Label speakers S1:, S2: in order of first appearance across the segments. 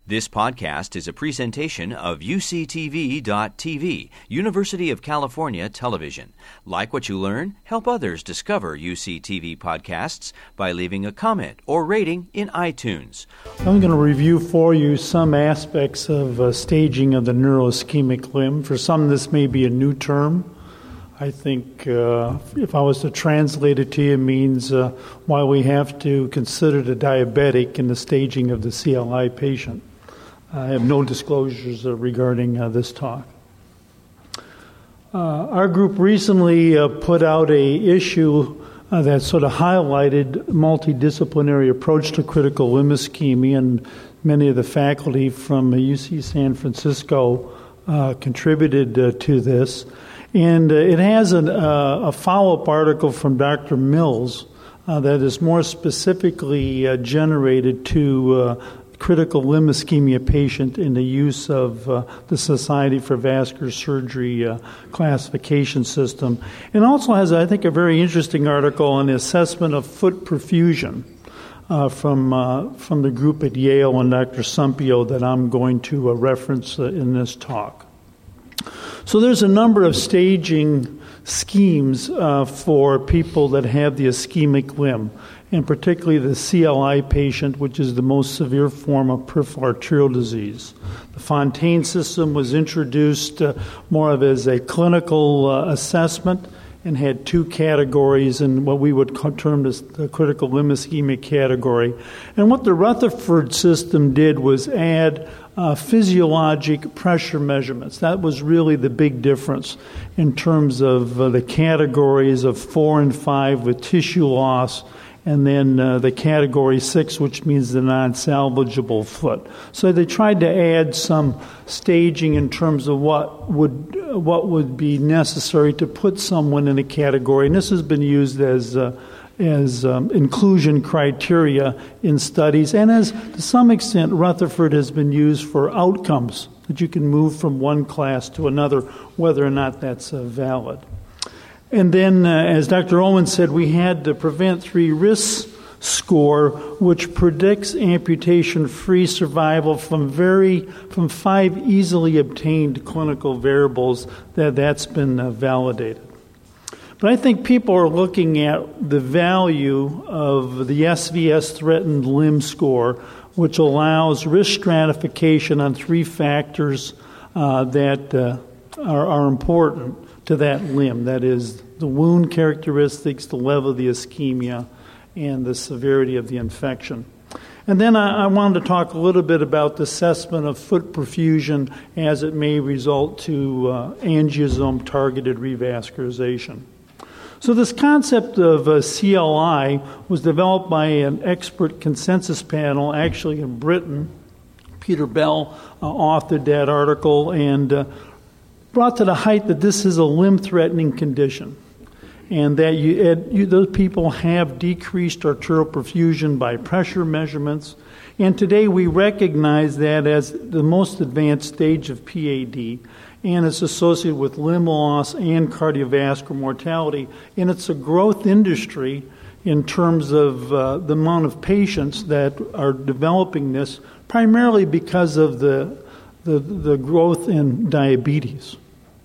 S1: This podcast is a presentation of UCTV.tv, University of California Television. Like what you learn? Help others discover UCTV podcasts by leaving a comment or rating in iTunes.
S2: I'm going to review for you some aspects of staging of the neuroischemic limb. For some, this may be a new term. I think if I was to translate it to you, it means why we have to consider the diabetic in the staging of the CLI patient. I have no disclosures regarding this talk. Our group recently put out an issue that sort of highlighted multidisciplinary approach to critical limb ischemia, and many of the faculty from UC San Francisco contributed to this. And it has a follow-up article from Dr. Mills that is more specifically generated to critical limb ischemia patient in the use of the Society for Vascular Surgery classification system. And also has, I think, a very interesting article on the assessment of foot perfusion from the group at Yale and Dr. Sumpio that I'm going to reference in this talk. So there's a number of staging schemes for people that have the ischemic limb, and particularly the CLI patient, which is the most severe form of peripheral arterial disease. The Fontaine system was introduced more of as a clinical assessment and had two categories in what we would term as the critical limb ischemia category. And what the Rutherford system did was add physiologic pressure measurements. That was really the big difference in terms of the categories of 4 and 5 with tissue loss, and then the category 6, which means the non-salvageable foot. So they tried to add some staging in terms of what would be necessary to put someone in a category, and this has been used as inclusion criteria in studies, and as to some extent Rutherford has been used for outcomes, that you can move from one class to another, whether or not that's valid. And then, as Dr. Ullman said, we had the Prevent 3 risk score, which predicts amputation-free survival from 5 easily obtained clinical variables that's been validated. But I think people are looking at the value of the SVS threatened limb score, which allows risk stratification on 3 factors that are important to that limb. That is the wound characteristics, the level of the ischemia, and the severity of the infection. And then I wanted to talk a little bit about the assessment of foot perfusion as it may result to angiosome-targeted revascularization. So this concept of CLI was developed by an expert consensus panel, actually in Britain. Peter Bell authored that article and brought to the height that this is a limb-threatening condition, and that those people have decreased arterial perfusion by pressure measurements. And today we recognize that as the most advanced stage of PAD, and it's associated with limb loss and cardiovascular mortality. And it's a growth industry in terms of the amount of patients that are developing this, primarily because of the growth in diabetes.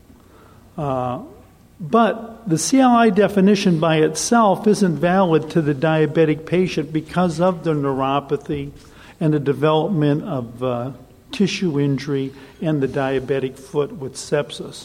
S2: But the CLI definition by itself isn't valid to the diabetic patient because of the neuropathy and the development of tissue injury and the diabetic foot with sepsis.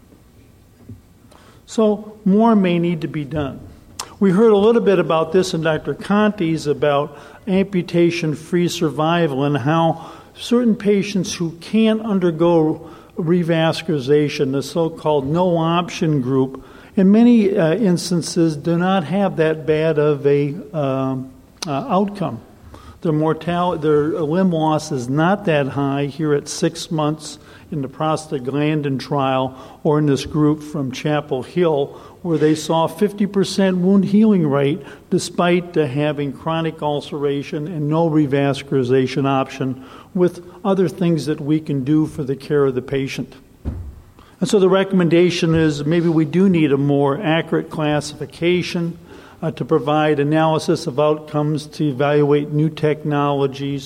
S2: So more may need to be done. We heard a little bit about this in Dr. Conti's about amputation-free survival and how certain patients who can't undergo revascularization, the so-called no-option group, in many instances do not have that bad of a outcome. Their limb loss is not that high here at 6 months in the prostaglandin trial, or in this group from Chapel Hill, where they saw 50% wound healing rate despite having chronic ulceration and no revascularization option, with other things that we can do for the care of the patient. And so the recommendation is maybe we do need a more accurate classification to provide analysis of outcomes, to evaluate new technologies,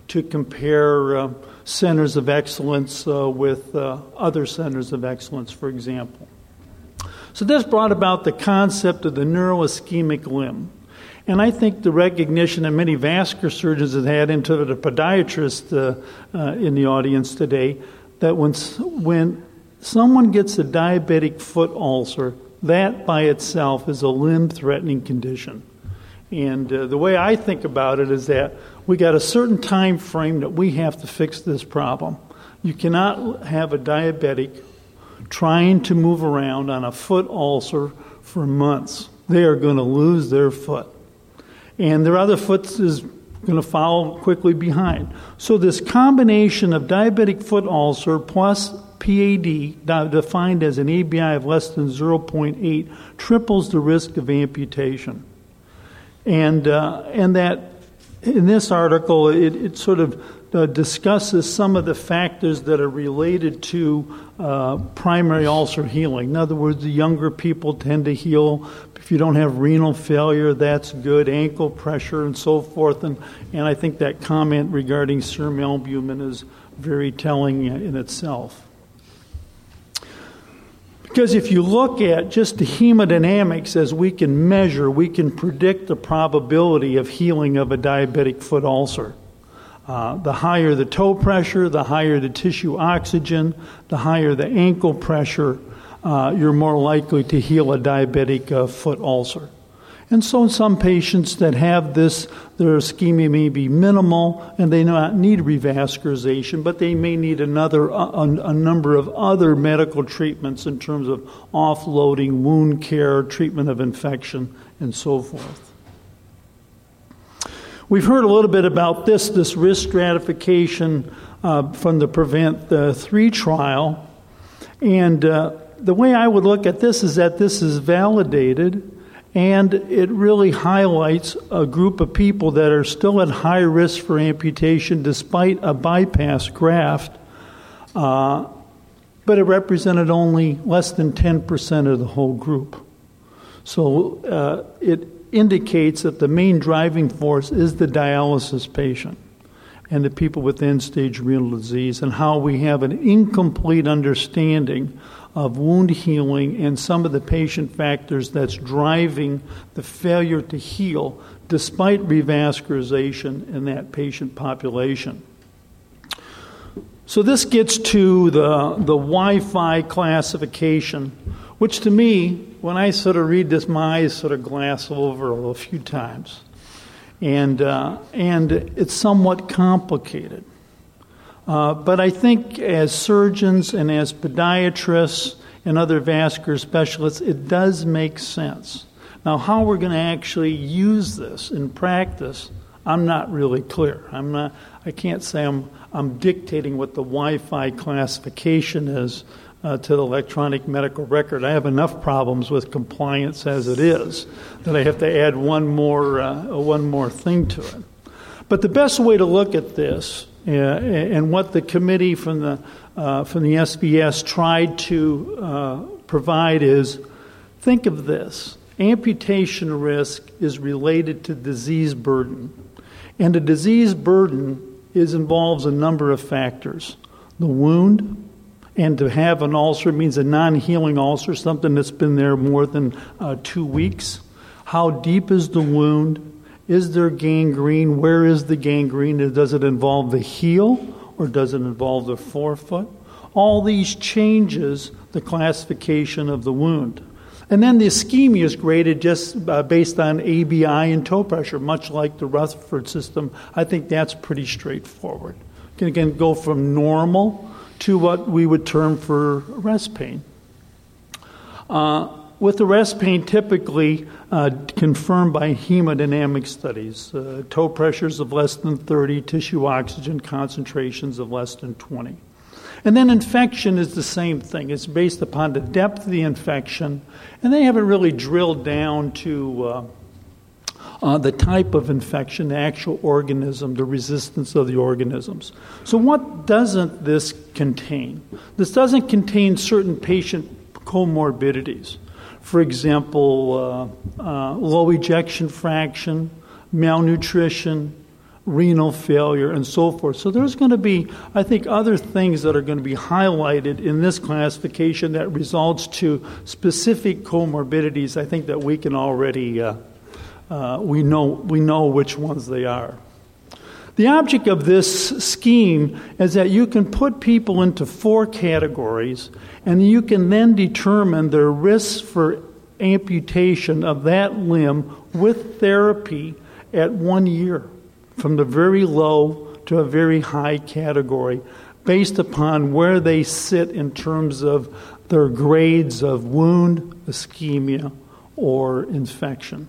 S2: to compare centers of excellence with other centers of excellence, for example. So this brought about the concept of the neuroischemic limb. And I think the recognition that many vascular surgeons have had, into the podiatrist in the audience today, that when someone gets a diabetic foot ulcer, that by itself is a limb-threatening condition. And the way I think about it is that we got a certain time frame that we have to fix this problem. You cannot have a diabetic trying to move around on a foot ulcer for months. They are going to lose their foot. And their other foot is going to follow quickly behind. So this combination of diabetic foot ulcer plus PAD, defined as an ABI of less than 0.8, triples the risk of amputation. And that in this article, it sort of discusses some of the factors that are related to primary ulcer healing. In other words, the younger people tend to heal. If you don't have renal failure, that's good, ankle pressure and so forth. And I think that comment regarding serum albumin is very telling in itself. Because if you look at just the hemodynamics as we can measure, we can predict the probability of healing of a diabetic foot ulcer. The higher the toe pressure, the higher the tissue oxygen, the higher the ankle pressure, you're more likely to heal a diabetic foot ulcer. And so in some patients that have this, their ischemia may be minimal and they not need revascularization, but they may need a number of other medical treatments in terms of offloading, wound care, treatment of infection, and so forth. We've heard a little bit about this risk stratification from the PREVENT 3 trial. And the way I would look at this is that this is validated, and it really highlights a group of people that are still at high risk for amputation despite a bypass graft, but it represented only less than 10% of the whole group. So it indicates that the main driving force is the dialysis patient and the people with end-stage renal disease, and how we have an incomplete understanding of wound healing and some of the patient factors that's driving the failure to heal despite revascularization in that patient population. So this gets to the Wi-Fi classification, which to me, when I sort of read this, my eyes sort of glass over a few times. And it's somewhat complicated. But I think as surgeons and as podiatrists and other vascular specialists, it does make sense. Now, how we're going to actually use this in practice, I'm not really clear. I can't say I'm dictating what the Wi-Fi classification is to the electronic medical record. I have enough problems with compliance as it is that I have to add one more thing to it. But the best way to look at this, and what the committee from the SVS tried to provide, is think of this: amputation risk is related to disease burden, and the disease burden involves a number of factors. The wound. And to have an ulcer means a non-healing ulcer, something that's been there more than 2 weeks. How deep is the wound? Is there gangrene? Where is the gangrene? Does it involve the heel or does it involve the forefoot? All these changes the classification of the wound. And then the ischemia is graded just based on ABI and toe pressure, much like the Rutherford system. I think that's pretty straightforward. You can again go from normal to what we would term for rest pain. With the rest pain typically confirmed by hemodynamic studies, toe pressures of less than 30, tissue oxygen concentrations of less than 20. And then infection is the same thing. It's based upon the depth of the infection, and they haven't really drilled down to the type of infection, the actual organism, the resistance of the organisms. So what doesn't this contain? This doesn't contain certain patient comorbidities. For example, low ejection fraction, malnutrition, renal failure, and so forth. So there's going to be, I think, other things that are going to be highlighted in this classification that results to specific comorbidities. I think that we can already, we know which ones they are. The object of this scheme is that you can put people into 4 categories, and you can then determine their risks for amputation of that limb with therapy at 1 year, from the very low to a very high category, based upon where they sit in terms of their grades of wound, ischemia, or infection.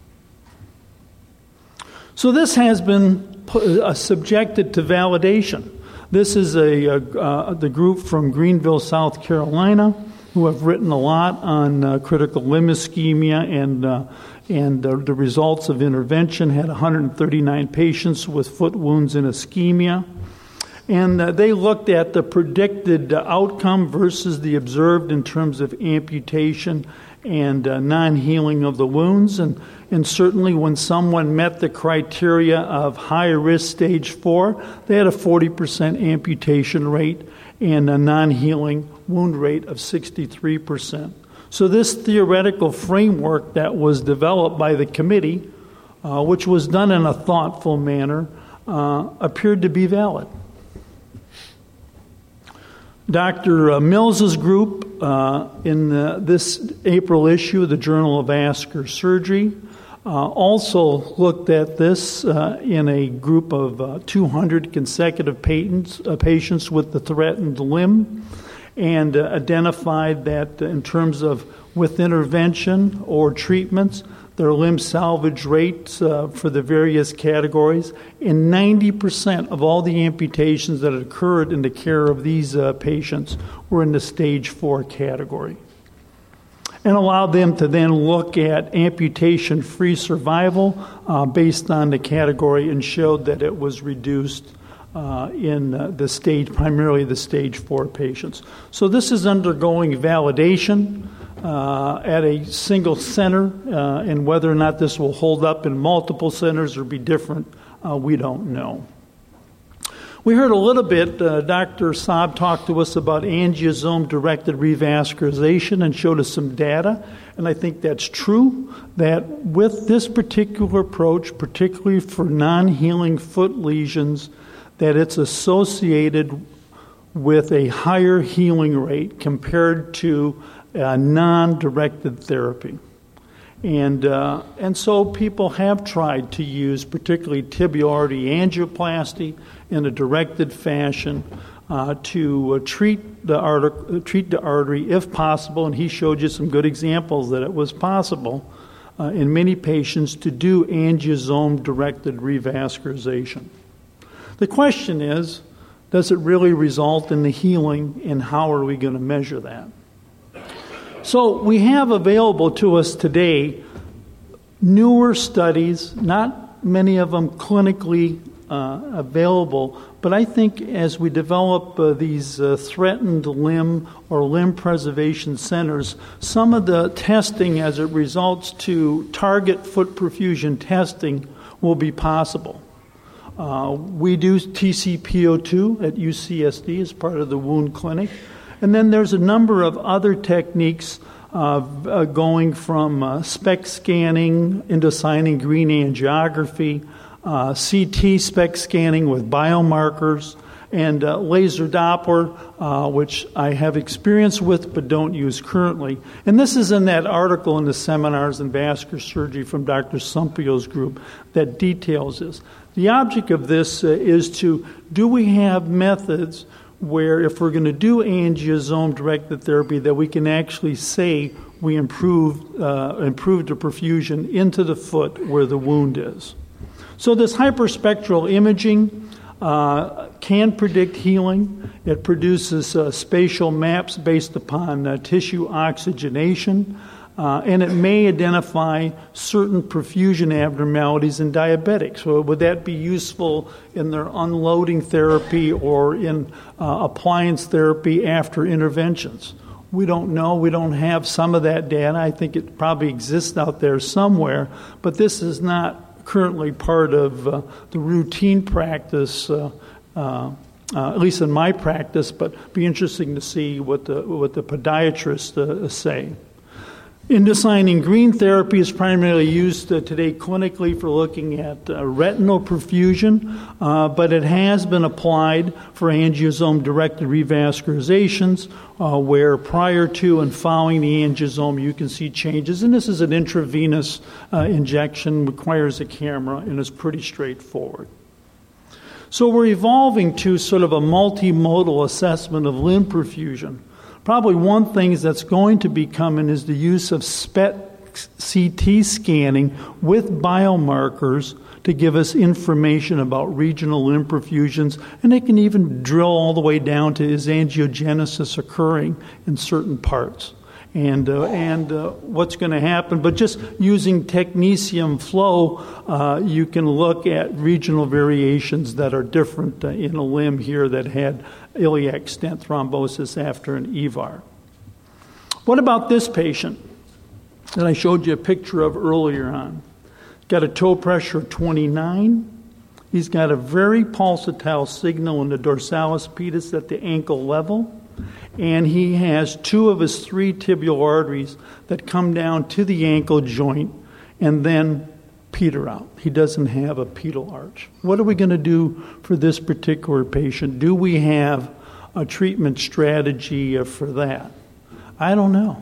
S2: So this has been subjected to validation. This is the group from Greenville, South Carolina, who have written a lot on critical limb ischemia and the results of intervention. Had 139 patients with foot wounds and ischemia. And they looked at the predicted outcome versus the observed in terms of amputation and non-healing of the wounds. And certainly when someone met the criteria of higher risk stage 4, they had a 40% amputation rate and a non-healing wound rate of 63%. So this theoretical framework that was developed by the committee, which was done in a thoughtful manner, appeared to be valid. Dr. Mills's group in this April issue of the Journal of Vascular Surgery also looked at this in a group of 200 consecutive patients with the threatened limb, and identified that in terms of with intervention or treatments, their limb salvage rates for the various categories, and 90% of all the amputations that occurred in the care of these patients were in the stage 4 category. And allowed them to then look at amputation-free survival based on the category, and showed that it was reduced in the stage, primarily the stage 4 patients. So this is undergoing validation at a single center, and whether or not this will hold up in multiple centers or be different, we don't know. We heard a little bit, Dr. Saab talked to us about angiosome-directed revascularization and showed us some data, and I think that's true, that with this particular approach, particularly for non-healing foot lesions, that it's associated with a higher healing rate compared to non-directed therapy. And so people have tried to use particularly tibial artery angioplasty in a directed fashion to treat the artery if possible, and he showed you some good examples that it was possible in many patients to do angiosome-directed revascularization. The question is, does it really result in the healing, and how are we going to measure that? So we have available to us today newer studies, not many of them clinically available, but I think as we develop these threatened limb or limb preservation centers, some of the testing as it results to target foot perfusion testing will be possible. We do TCPO2 at UCSD as part of the wound clinic. And then there's a number of other techniques going from SPECT scanning, indocyanine green angiography, CT SPECT scanning with biomarkers, and laser Doppler, which I have experience with but don't use currently. And this is in that article in the Seminars in Vascular Surgery from Dr. Sumpio's group that details this. The object of this is do we have methods where if we're going to do angiosome-directed therapy that we can actually say we improved the perfusion into the foot where the wound is. So this hyperspectral imaging can predict healing. It produces spatial maps based upon tissue oxygenation, and it may identify certain perfusion abnormalities in diabetics. So would that be useful in their unloading therapy or in appliance therapy after interventions? We don't know. We don't have some of that data. I think it probably exists out there somewhere, but this is not currently part of the routine practice, at least in my practice, but be interesting to see what the podiatrists say. Indocyanine green therapy is primarily used today clinically for looking at retinal perfusion, but it has been applied for angiosome-directed revascularizations, where prior to and following the angiosome you can see changes. And this is an intravenous injection, requires a camera, and is pretty straightforward. So we're evolving to sort of a multimodal assessment of limb perfusion. Probably one thing that's going to be coming is the use of SPECT CT scanning with biomarkers to give us information about regional limb perfusions, and they can even drill all the way down to is angiogenesis occurring in certain parts. And what's going to happen. But just using technetium flow, you can look at regional variations that are different in a limb here that had iliac stent thrombosis after an EVAR. What about this patient that I showed you a picture of earlier on? Got a toe pressure of 29. He's got a very pulsatile signal in the dorsalis pedis at the ankle level. And he has 2 of his 3 tibial arteries that come down to the ankle joint and then peter out. He doesn't have a pedal arch. What are we going to do for this particular patient? Do we have a treatment strategy for that? I don't know.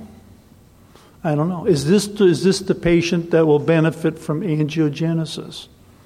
S2: Is this the patient that will benefit from angiogenesis?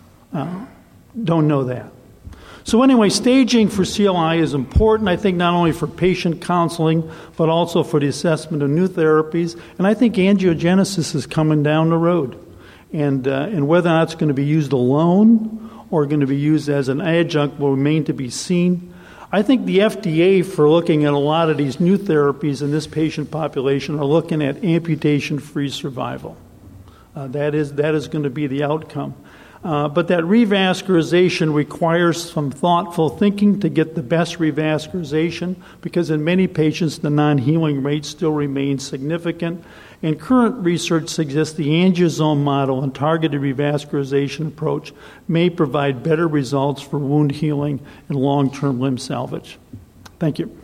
S2: Don't know that. So anyway, staging for CLI is important, I think, not only for patient counseling, but also for the assessment of new therapies. And I think angiogenesis is coming down the road. And whether or not it's going to be used alone or going to be used as an adjunct will remain to be seen. I think the FDA, for looking at a lot of these new therapies in this patient population, are looking at amputation-free survival. That is going to be the outcome. But that revascularization requires some thoughtful thinking to get the best revascularization, because in many patients the non-healing rate still remains significant. And current research suggests the angiosome model and targeted revascularization approach may provide better results for wound healing and long-term limb salvage. Thank you.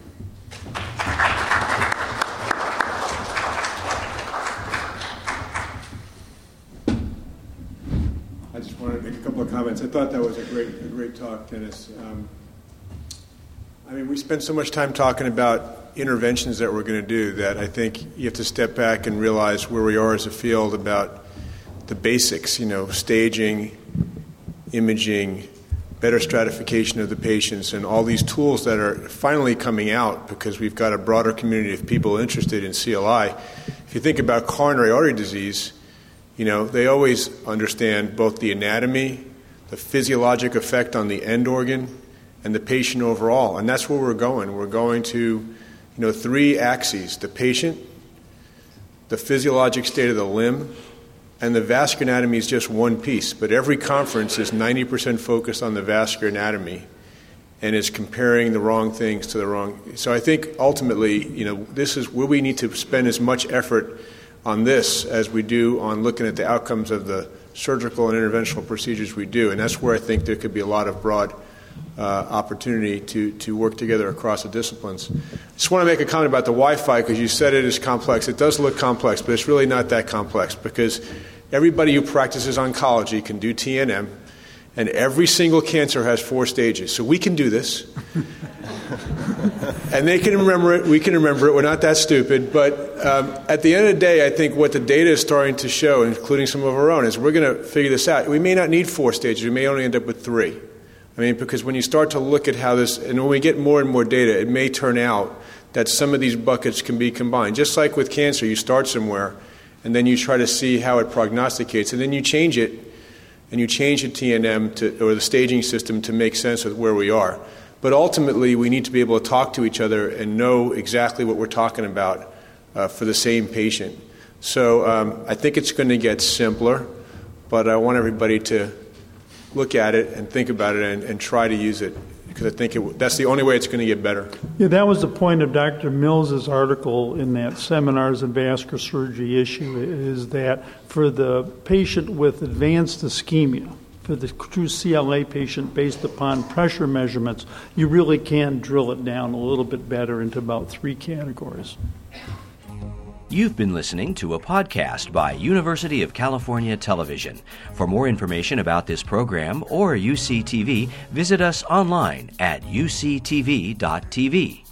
S3: I just wanted to make a couple of comments. I thought that was a great talk, Dennis. We spend so much time talking about interventions that we're going to do that I think you have to step back and realize where we are as a field about the basics, staging, imaging, better stratification of the patients, and all these tools that are finally coming out because we've got a broader community of people interested in CLI. If you think about coronary artery disease, they always understand both the anatomy, the physiologic effect on the end organ, and the patient overall. And that's where we're going. We're going to, 3 axes: the patient, the physiologic state of the limb, and the vascular anatomy is just one piece. But every conference is 90% focused on the vascular anatomy and is comparing the wrong things to the wrong. So I think ultimately, this is where we need to spend as much effort on this as we do on looking at the outcomes of the surgical and interventional procedures we do. And that's where I think there could be a lot of broad opportunity to work together across the disciplines. I just want to make a comment about the Wi-Fi because you said it is complex. It does look complex, but it's really not that complex because everybody who practices oncology can do TNM, and every single cancer has 4 stages. So we can do this. And they can remember it. We can remember it. We're not that stupid. But at the end of the day, I think what the data is starting to show, including some of our own, is we're going to figure this out. We may not need 4 stages. We may only end up with 3. Because when you start to look at how this, and when we get more and more data, it may turn out that some of these buckets can be combined. Just like with cancer, you start somewhere, and then you try to see how it prognosticates, and then you change it, and you change the TNM or the staging system to make sense of where we are. But ultimately, we need to be able to talk to each other and know exactly what we're talking about for the same patient. So I think it's going to get simpler, but I want everybody to look at it and think about it and try to use it because I think that's the only way it's going to get better.
S2: Yeah, that was the point of Dr. Mills's article in that Seminars in Vascular Surgery issue, is that for the patient with advanced ischemia, for the true CLA patient based upon pressure measurements, you really can drill it down a little bit better into about 3 categories.
S1: You've been listening to a podcast by University of California Television. For more information about this program or UCTV, visit us online at uctv.tv.